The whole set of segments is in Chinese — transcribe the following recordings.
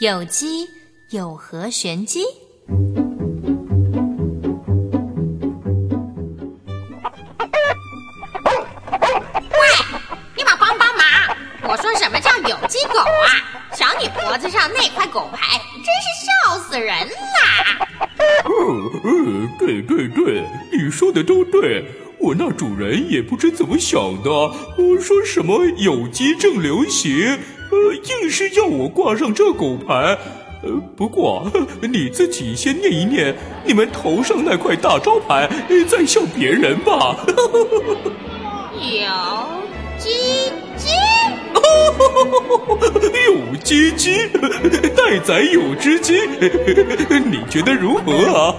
有机有何玄机？ 我说什么叫有机狗啊？瞧你脖子上那块狗牌，真是笑死人啦！ 对，你说的都对。我那主人也不知怎么想的，说什么有机正流行，硬是要我挂上这狗牌。不过你自己先念一念你们头上那块大招牌，再笑别人吧。 有机鸡。 有机鸡，待宰有只鸡，你觉得如何啊？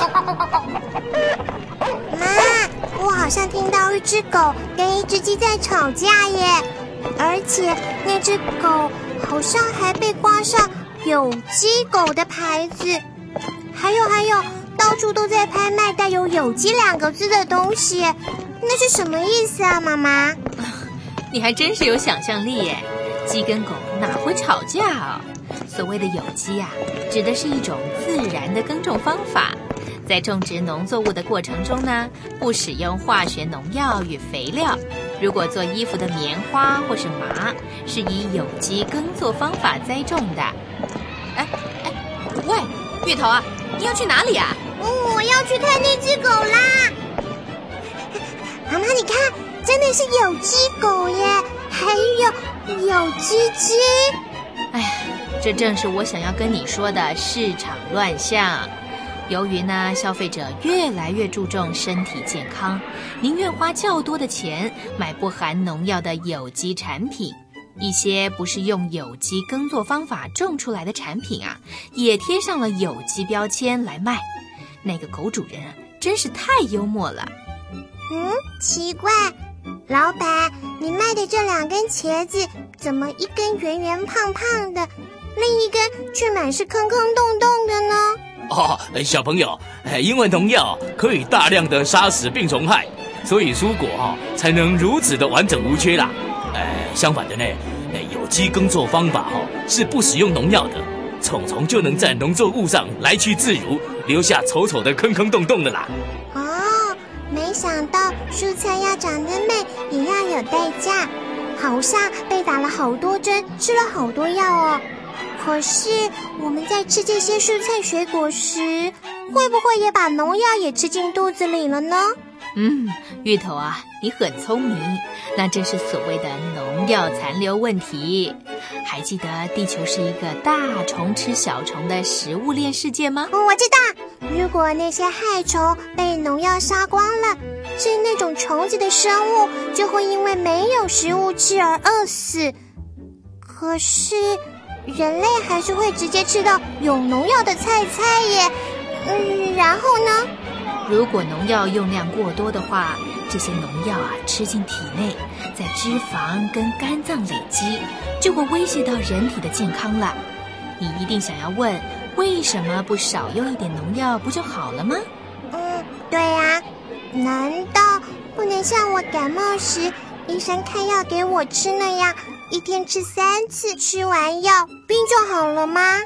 妈，我好像听到一只狗跟一只鸡在吵架耶，而且那只狗好像还被挂上有机狗的牌子，还有，到处都在拍卖带有有机2个字的东西，那是什么意思啊，妈妈？ 你还真是有想象力耶，鸡跟狗哪会吵架啊？所谓的有机啊，指的是一种自然的耕种方法，在种植农作物的过程中呢，不使用化学农药与肥料。如果做衣服的棉花或是麻，是以有机耕作方法栽种的。喂，芋头啊，你要去哪里啊？ 我要去看那只狗啦！妈妈，你看，真的是有机狗耶，还有有机鸡。 哎呀，这正是我想要跟你说的市场乱象。由于呢，消费者越来越注重身体健康，宁愿花较多的钱买不含农药的有机产品。一些不是用有机耕作方法种出来的产品啊，也贴上了有机标签来卖。那个狗主人啊，真是太幽默了。 奇怪，老板，你卖的这2根茄子，怎么一根圆圆胖胖的，另一根却满是坑坑洞洞的呢？ 小朋友，因为农药可以大量的杀死病虫害，所以蔬果才能如此的完整无缺啦。相反的呢，有机耕作方法是不使用农药的，虫虫就能在农作物上来去自如，留下丑丑的坑坑洞洞的啦。 没想到蔬菜要长得美也要有代价，好像被打了好多针，吃了好多药哦。可是我们在吃这些蔬菜水果时，会不会也把农药也吃进肚子里了呢？ 芋头啊，你很聪明，那正是所谓的农药残留问题。还记得地球是一个大虫吃小虫的食物链世界吗？ 我知道，如果那些害虫被农药杀光了，吃那种虫子的生物就会因为没有食物吃而饿死。可是人类还是会直接吃到有农药的菜耶。然后呢？ 如果农药用量过多的话，这些农药啊吃进体内，在脂肪跟肝脏累积，就会威胁到人体的健康了。你一定想要问，为什么不少用一点农药不就好了吗？ 对啊，难道不能像我感冒时医生开药给我吃那样，一天吃3次，吃完药病就好了吗？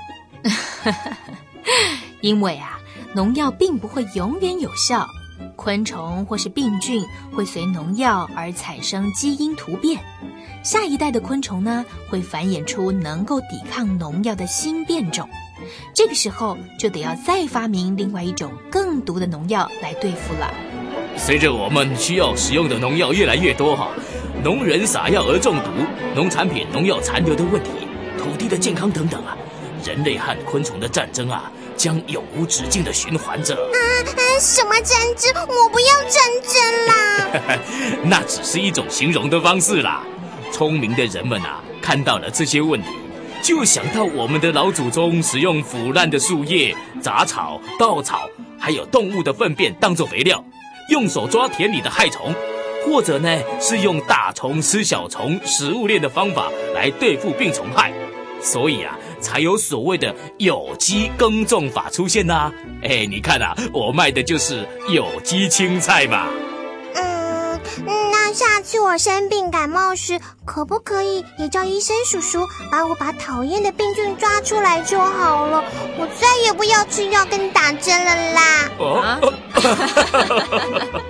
因为啊，农药并不会永远有效，昆虫或是病菌会随农药而产生基因突变，下一代的昆虫呢，会繁衍出能够抵抗农药的新变种。这个时候就得要再发明另外一种更毒的农药来对付了。 随着我们需要使用的农药越来越多农人撒药而中毒，农产品农药残留的问题，土地的健康等等人类和昆虫的战争将永无止境的循环着。 什么战争？我不要战争啦！ 那只是一种形容的方式啦。聪明的人们看到了这些问题，就想到我们的老祖宗使用腐烂的树叶、杂草、稻草，还有动物的粪便当作肥料，用手抓田里的害虫，或者呢是用大虫吃小虫食物链的方法来对付病虫害。所以才有所谓的有机耕种法出现啦。你看我卖的就是有机青菜嘛。 那那下次我生病感冒时，可不可以也叫医生叔叔帮我把讨厌的病菌抓出来就好了？我再也不要吃药跟打针了啦！